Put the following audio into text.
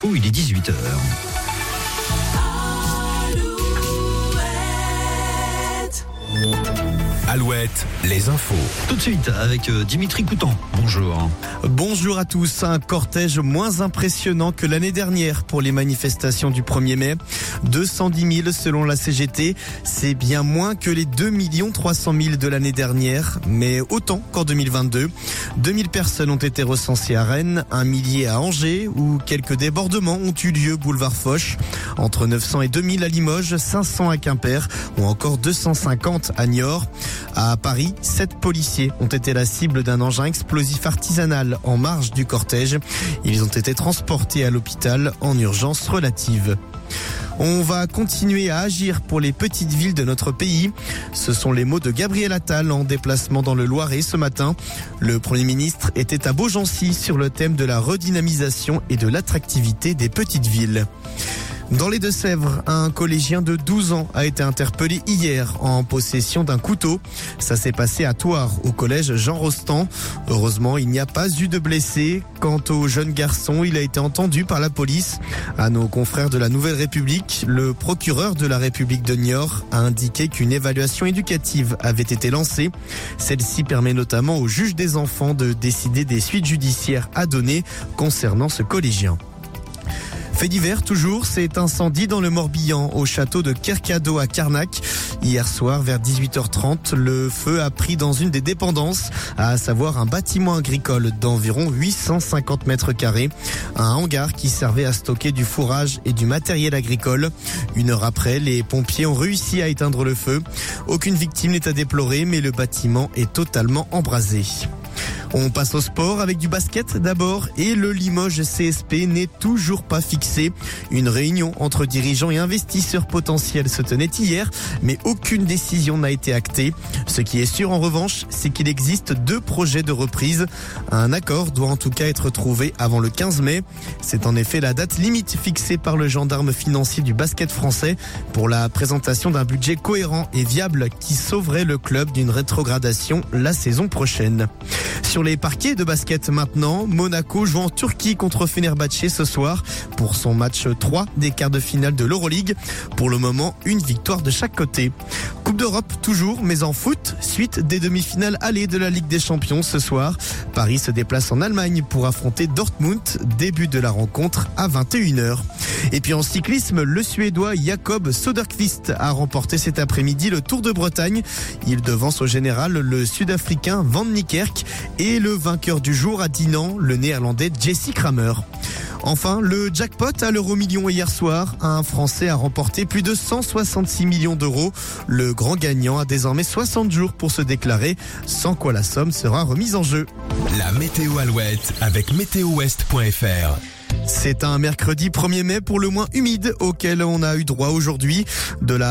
Oh, il est 18h. Alouette, les infos. Tout de suite avec Dimitri Coutan. Bonjour. Bonjour à tous. Un cortège moins impressionnant que l'année dernière pour les manifestations du 1er mai. 210 000 selon la CGT. C'est bien moins que les 2 300 000 de l'année dernière, mais autant qu'en 2022. 2000 personnes ont été recensées à Rennes, 1 millier à Angers, où quelques débordements ont eu lieu boulevard Foch. Entre 900 et 2000 à Limoges, 500 à Quimper, ou encore 250 à Niort. À Paris, 7 policiers ont été la cible d'un engin explosif artisanal en marge du cortège. Ils ont été transportés à l'hôpital en urgence relative. On va continuer à agir pour les petites villes de notre pays. Ce sont les mots de Gabriel Attal en déplacement dans le Loiret ce matin. Le Premier ministre était à Beaugency sur le thème de la redynamisation et de l'attractivité des petites villes. Dans les Deux-Sèvres, un collégien de 12 ans a été interpellé hier en possession d'un couteau. Ça s'est passé à Thouars, au collège Jean Rostand. Heureusement, il n'y a pas eu de blessés. Quant au jeune garçon, il a été entendu par la police. À nos confrères de la Nouvelle République, le procureur de la République de Niort a indiqué qu'une évaluation éducative avait été lancée. Celle-ci permet notamment au juge des enfants de décider des suites judiciaires à donner concernant ce collégien. Fait divers toujours, c'est incendie dans le Morbihan au château de Kercado à Carnac. Hier soir vers 18h30, le feu a pris dans une des dépendances, à savoir un bâtiment agricole d'environ 850 mètres carrés. Un hangar qui servait à stocker du fourrage et du matériel agricole. 1 heure après, les pompiers ont réussi à éteindre le feu. Aucune victime n'est à déplorer, mais le bâtiment est totalement embrasé. On passe au sport avec du basket d'abord et le Limoges CSP n'est toujours pas fixé. Une réunion entre dirigeants et investisseurs potentiels se tenait hier, mais aucune décision n'a été actée. Ce qui est sûr en revanche, c'est qu'il existe 2 projets de reprise. Un accord doit en tout cas être trouvé avant le 15 mai. C'est en effet la date limite fixée par le gendarme financier du basket français pour la présentation d'un budget cohérent et viable qui sauverait le club d'une rétrogradation la saison prochaine. Sur les parquets de basket maintenant, Monaco joue en Turquie contre Fenerbahçe ce soir pour son match 3 des quarts de finale de l'Euroleague. Pour le moment, une victoire de chaque côté. Coupe d'Europe toujours, mais en foot, suite des demi-finales allées de la Ligue des Champions ce soir. Paris se déplace en Allemagne pour affronter Dortmund. Début de la rencontre à 21h. Et puis en cyclisme, le Suédois Jakob Söderqvist a remporté cet après-midi le Tour de Bretagne. Il devance au général le Sud-Africain Van Niekerk et le vainqueur du jour à Dinan, le Néerlandais Jesse Kramer. Enfin, le jackpot à l'euro-million hier soir. Un Français a remporté plus de 166 millions d'euros. Le grand gagnant a désormais 60 jours pour se déclarer, sans quoi la somme sera remise en jeu. La météo Alouette avec météowest.fr. C'est un mercredi 1er mai pour le moins humide auquel on a eu droit aujourd'hui. De la